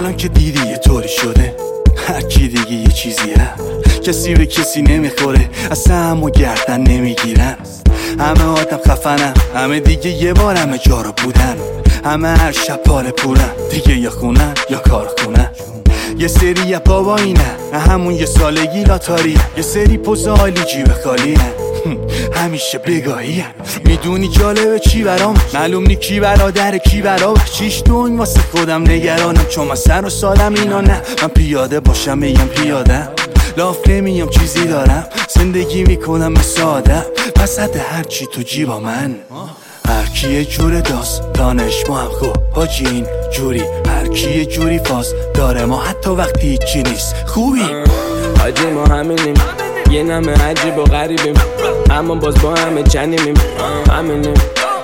الان که دیدی یه طوری شده، هر کی دیگه یه چیزیه، کسی به کسی نمیخوره، اصلا همو گردن نمیگیرن. همه آدم خفنن، همه دیگه یه بار همه جا رو بودن، همه هر شب پاره پورن، دیگه یا خونن یا کار خونن. یه سری بابا اینه همون یه سالگی لاتاری، یه سری پوز عالی جیب خالی همیشه بگاهی. میدونی جالبه چی برام؟ معلوم نی کی برادر کی برابر، چیش دون واسه خودم نگرانم، چون من سر و سالم اینا نه. من پیاده باشم میگم پیادم، لاف نمیام چیزی دارم، زندگی میکنم مثل آدم، وسط هرچی تو جیبا من. هر کی یه جور داستانش ما هم خوب حاجی این جوری، هر کی یه جوری فاز داره ما حتی وقتی هیچی نیست خوبی. حاجی ما همینیم، یه نمه عجیب و غریبیم، اما باز با همه چنینیم، همینیم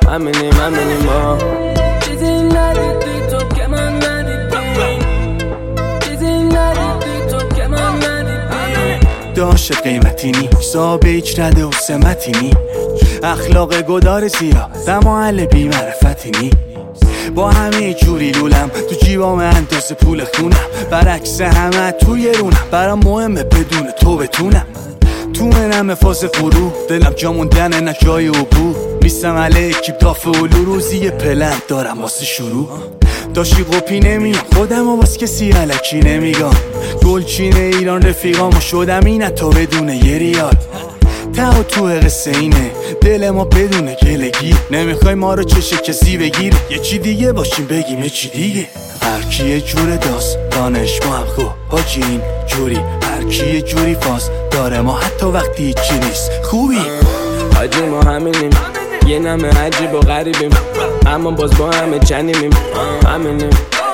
ما. چیزی ندیدی تو که من ندیدی، چیزی ندیدی تو که من ندیدی. داشت قیمتی نی، حساب هیچ رده و سمتی نی، اخلاق گدار زیرا دماعل بی معرفتی نی. با همه جوری لولم تو جیبام اندازه پول خونم، برعکس همه توی رونم، برام مهمه بدون تو بتونم. تو منم فاز فرو، دلم جا موندنه نه جای عبور، میستم علیه اکیب داف اولو، روزی پلن دارم واسه شروع. داشتی قپی نمیام خودم و باز کسی علکی نمیگم، گلچین ایران رفیقام و شدم اینه تا بدون یه ریال. ته و تو قصه اینه دل ما بدون گلگی، نمیخوای ما رو چشه کسی بگیر، یه چی دیگه باشیم بگیم یه چی دیگه. هر کی یه جور داستانش ما هم خوب حاجی این جوری، هر کی یه جوری فاز داره ما حتی وقتی هیچی نیست خوبی. حاجی ما همینیم، یه نمه عجیب و غریبیم، اما باز با همه چنینیم، همینیم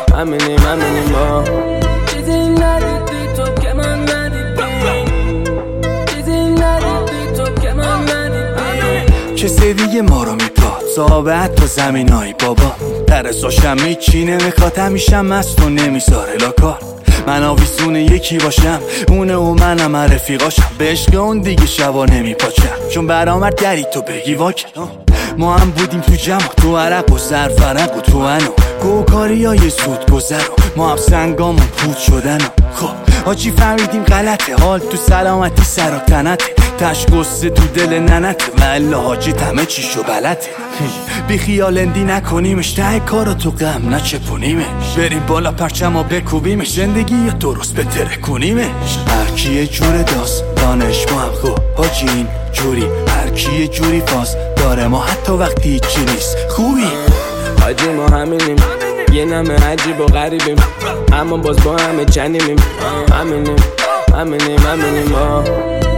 ما. چیزی ندیدی تو که من ندیدی، چیزی ندیدی تو که من ندیدی. کسی دیگه ما رو میپاد صحابت تا زمین های بابا، ترساشم هیچی نمیخواد، همیشه مست و نمیذاره لاکار. من آویزون یکی باشم اونه و منم رفیقاشم، به عشق اون دیگه شبا نمیپاچم، چون برآمد دری تو بگی واکن. ما هم بودیم تو جمع، تو عرق و زرفرق و تو انو گوکاری های زود گذر، ما هم سنگامون پود شدن. خب آجی فهمیدیم غلطه، حال تو سلامتی سر و تنته، تش گسته تو دل ننته، والا حاجی همه چیشو بلده. بی خیال اندی نکنیمش، ته کارو تو غم نچپونیمش، بریم بالا پرچم و بکوبیمش، زندگی یا درست بتره کنیمش. هر کی یه جور داستانش ما هم خوب حاجی این جوری، هر کی یه جوری فاز داره ما حتی وقتی هیچی نیست خوبی. حاجی ما همینیم، یه نمه عجیب و غریبیم، اما باز با همه چنینیم، همینیم ما.